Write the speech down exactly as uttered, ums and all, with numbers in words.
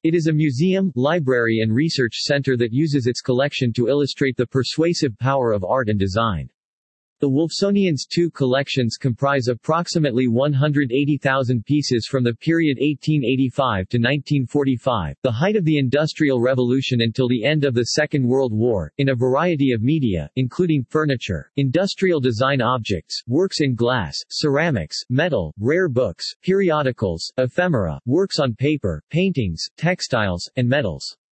It is a museum, library and research center that uses its collection to illustrate the persuasive power of art and design. The Wolfsonian's two collections comprise approximately one hundred eighty thousand pieces from the period eighteen eighty-five to nineteen forty-five, the height of the Industrial Revolution until the end of the Second World War, in a variety of media, including furniture, industrial design objects, works in glass, ceramics, metal, rare books, periodicals, ephemera, works on paper, paintings, textiles, and metals.